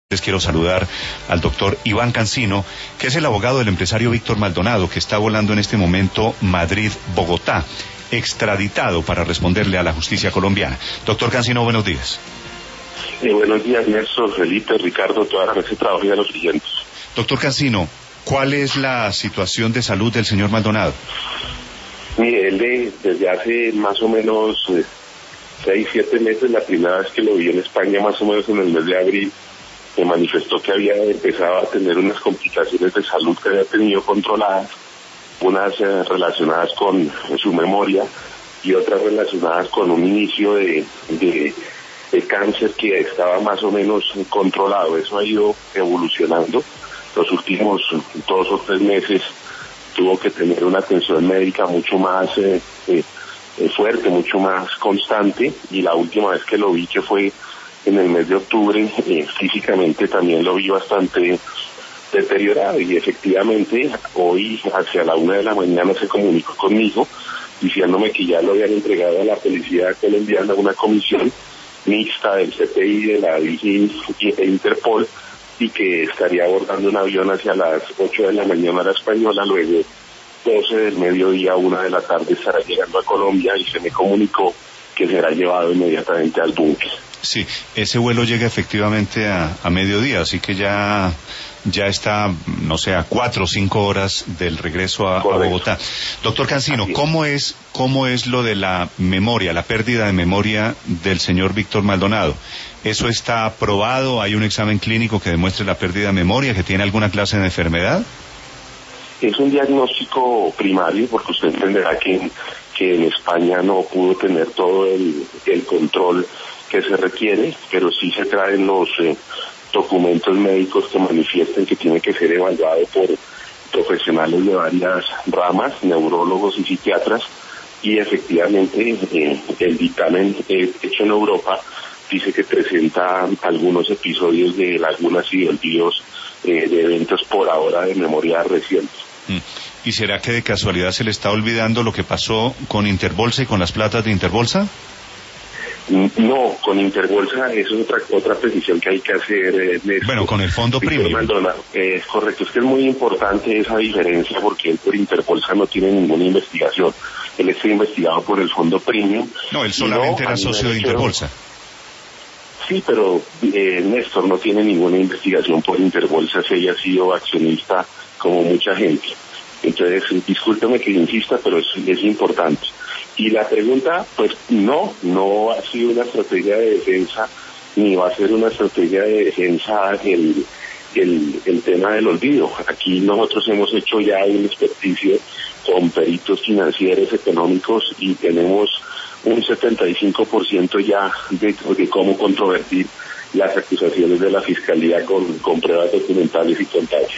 Les quiero saludar al doctor Iván Cancino, que es el abogado del empresario Víctor Maldonado, que está volando en este momento Madrid-Bogotá, extraditado para responderle a la justicia colombiana. Doctor Cancino, buenos días. Buenos días, Néstor, Felipe, Ricardo, toda la mesa de trabajo y a los clientes. Doctor Cancino, ¿cuál es la situación de salud del señor Maldonado? Mire, él desde hace más o menos 6-7 meses, la primera vez que lo vi en España, más o menos en el mes de abril, me manifestó que había empezado a tener unas complicaciones de salud que había tenido controladas, unas relacionadas con su memoria y otras relacionadas con un inicio de cáncer que estaba más o menos controlado. Eso ha ido evolucionando. Los últimos 2 o 3 meses tuvo que tener una atención médica mucho más fuerte, mucho más constante, y la última vez que lo vi, que fue en el mes de octubre, físicamente también lo vi bastante deteriorado, y efectivamente hoy hacia la 1 de la mañana se comunicó conmigo diciéndome que ya lo habían entregado a la policía colombiana, una comisión mixta del CPI, de la DIGIN e Interpol, y que estaría abordando un avión hacia las 8 de la mañana hora española, luego 12 del mediodía, 1 de la tarde estará llegando a Colombia, y se me comunicó que será llevado inmediatamente al búnker. Sí, ese vuelo llega efectivamente a mediodía, así que ya está, no sé, a 4 o 5 horas del regreso a Bogotá. Doctor Cancino, ¿cómo es lo de la memoria, la pérdida de memoria del señor Víctor Maldonado? ¿Eso está probado? ¿Hay un examen clínico que demuestre la pérdida de memoria, que tiene alguna clase de enfermedad? Es un diagnóstico primario, porque usted entenderá que en España no pudo tener todo el control que se requiere, pero sí se traen los documentos médicos que manifiesten que tiene que ser evaluado por profesionales de varias ramas, neurólogos y psiquiatras, y efectivamente el dictamen hecho en Europa dice que presenta algunos episodios de lagunas y olvidos de eventos por ahora de memoria reciente. ¿Y será que de casualidad se le está olvidando lo que pasó con Interbolsa y con las platas de Interbolsa? No, con Interbolsa eso es otra precisión que hay que hacer. Bueno, con el fondo premium. Es correcto, es que es muy importante esa diferencia, porque él por Interbolsa no tiene ninguna investigación. Él está investigado por el fondo premium. No, él solamente era socio de Interbolsa. Sí, pero Néstor no tiene ninguna investigación por Interbolsa, si ella ha sido accionista como mucha gente. Entonces, discúlpeme que insista, pero es importante. Y la pregunta, pues no ha sido una estrategia de defensa, ni va a ser una estrategia de defensa el tema del olvido. Aquí nosotros hemos hecho ya un experticio con peritos financieros, económicos, y tenemos un 75% ya de cómo controvertir las acusaciones de la Fiscalía con pruebas documentales y contables.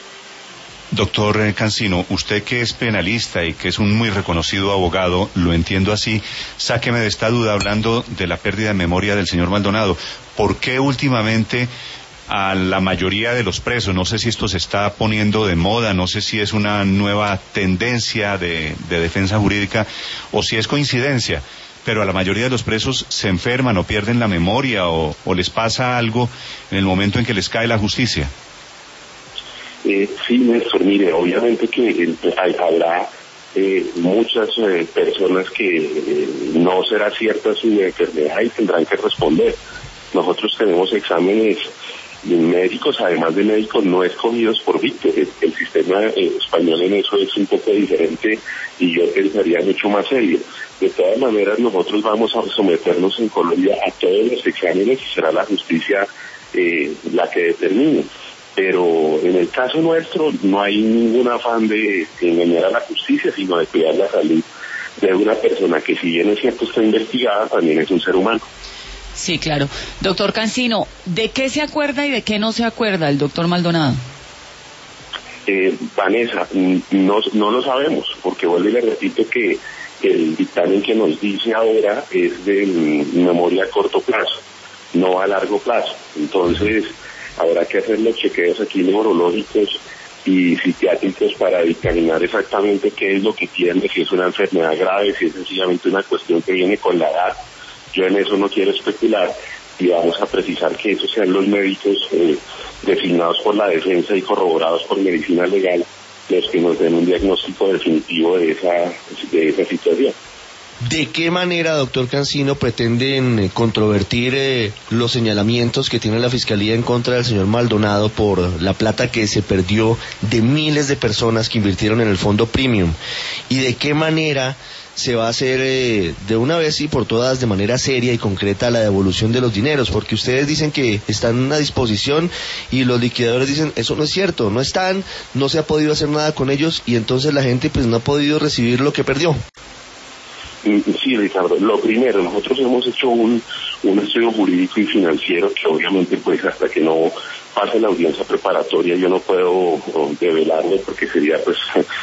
Doctor Cancino, usted que es penalista y que es un muy reconocido abogado, lo entiendo así, sáqueme de esta duda hablando de la pérdida de memoria del señor Maldonado. ¿Por qué últimamente a la mayoría de los presos, no sé si esto se está poniendo de moda, no sé si es una nueva tendencia de defensa jurídica o si es coincidencia, pero a la mayoría de los presos se enferman o pierden la memoria o les pasa algo en el momento en que les cae la justicia? Sí, Néstor, mire, obviamente que habrá muchas personas que no será cierta su enfermedad y tendrán que responder. Nosotros tenemos exámenes médicos, además de médicos no escogidos por Víctor. El sistema español en eso es un poco diferente y yo pensaría mucho más serio. De todas maneras, nosotros vamos a someternos en Colombia a todos los exámenes y será la justicia la que determine. Pero en el caso nuestro no hay ningún afán de engañar a la justicia, sino de cuidar la salud de una persona que, si bien es cierto está investigada, también es un ser humano. Sí, claro. Doctor Cancino, ¿de qué se acuerda y de qué no se acuerda el doctor Maldonado? Vanessa, no lo sabemos, porque vuelvo y le repito que el dictamen que nos dice ahora es de memoria a corto plazo, no a largo plazo. Entonces, habrá que hacer los chequeos aquí neurológicos y psiquiátricos para dictaminar exactamente qué es lo que tiene, si es una enfermedad grave, si es sencillamente una cuestión que viene con la edad. Yo en eso no quiero especular, y vamos a precisar que esos sean los médicos designados por la defensa y corroborados por medicina legal los que nos den un diagnóstico definitivo de esa situación. ¿De qué manera, doctor Cancino, pretenden controvertir los señalamientos que tiene la Fiscalía en contra del señor Maldonado por la plata que se perdió de miles de personas que invirtieron en el fondo Premium? ¿Y de qué manera se va a hacer de una vez y por todas, de manera seria y concreta, la devolución de los dineros? Porque ustedes dicen que están a disposición y los liquidadores dicen, eso no es cierto, no están, no se ha podido hacer nada con ellos y entonces la gente pues no ha podido recibir lo que perdió. Sí, Ricardo, lo primero, nosotros hemos hecho un estudio jurídico y financiero que obviamente pues hasta que no pase la audiencia preparatoria yo no puedo develarlo porque sería pues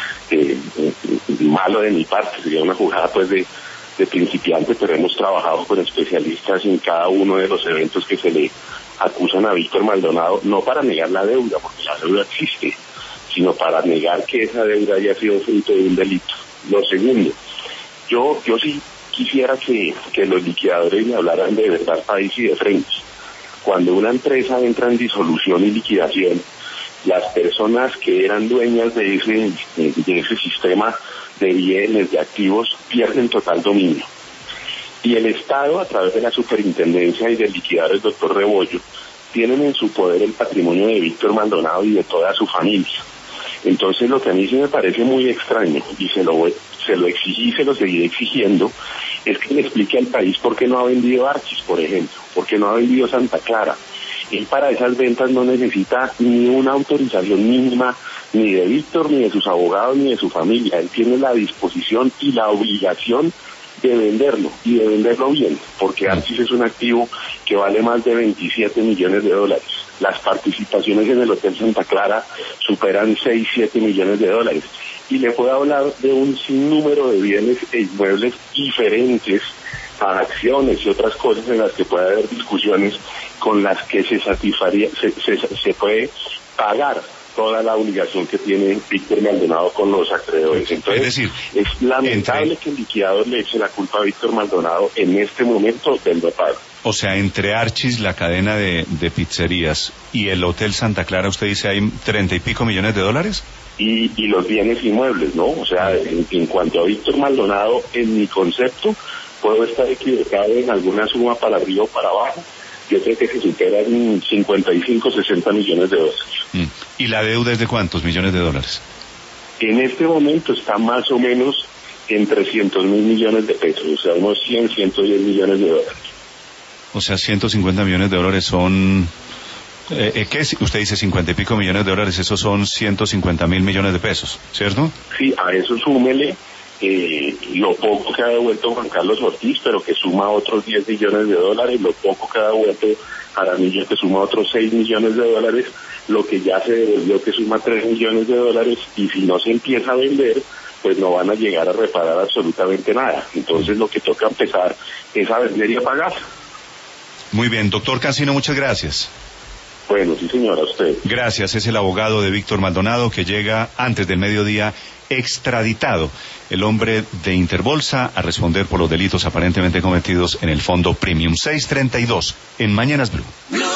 malo de mi parte, sería una jugada pues de principiante, pero hemos trabajado con especialistas en cada uno de los eventos que se le acusan a Víctor Maldonado, no para negar la deuda, porque la deuda existe, sino para negar que esa deuda haya sido fruto de un delito. Lo segundo, yo sí quisiera que los liquidadores me hablaran de verdad país y de frente. Cuando una empresa entra en disolución y liquidación, las personas que eran dueñas de ese sistema de bienes, de activos, pierden total dominio. Y el Estado, a través de la superintendencia y del liquidador, el doctor Rebollo, tienen en su poder el patrimonio de Víctor Maldonado y de toda su familia. Entonces lo que a mí sí me parece muy extraño, y se lo exigí y se lo seguiré exigiendo, es que le explique al país por qué no ha vendido Archis, por ejemplo, por qué no ha vendido Santa Clara. Él para esas ventas no necesita ni una autorización mínima, ni de Víctor, ni de sus abogados, ni de su familia. Él tiene la disposición y la obligación de venderlo, y de venderlo bien, porque Archis es un activo que vale más de 27 millones de dólares. Las participaciones en el Hotel Santa Clara superan 6-7 millones de dólares. Y le puedo hablar de un sinnúmero de bienes e inmuebles diferentes a acciones y otras cosas en las que puede haber discusiones con las que se puede pagar toda la obligación que tiene Víctor Maldonado con los acreedores. Entonces, es decir, es lamentable que el liquidador le eche la culpa a Víctor Maldonado en este momento del no pago. O sea, entre Archis, la cadena de pizzerías, y el Hotel Santa Clara, usted dice hay 30 y pico millones de dólares. Y los bienes inmuebles, ¿no? O sea, en cuanto a Víctor Maldonado, en mi concepto, puedo estar equivocado en alguna suma para arriba o para abajo. Yo creo que se superan 55-60 millones de dólares. ¿Y la deuda es de cuántos millones de dólares? En este momento está más o menos en 300.000 millones de pesos, o sea, unos 110 millones de dólares. O sea, 150 millones de dólares son... ¿qué es? Usted dice 50 y pico millones de dólares, esos son 150.000 millones de pesos, ¿cierto? Sí, a eso súmele lo poco que ha devuelto Juan Carlos Ortiz, pero que suma otros 10 millones de dólares, lo poco que ha devuelto Jaramillo, que suma otros 6 millones de dólares, lo que ya se devolvió, que suma 3 millones de dólares, y si no se empieza a vender, pues no van a llegar a reparar absolutamente nada. Entonces lo que toca empezar es a vender y a pagar. Muy bien, doctor Cancino, muchas gracias. Bueno, sí señora, usted. Gracias, es el abogado de Víctor Maldonado que llega antes del mediodía extraditado, el hombre de Interbolsa, a responder por los delitos aparentemente cometidos en el fondo Premium. 6:32 en Mañanas Blue.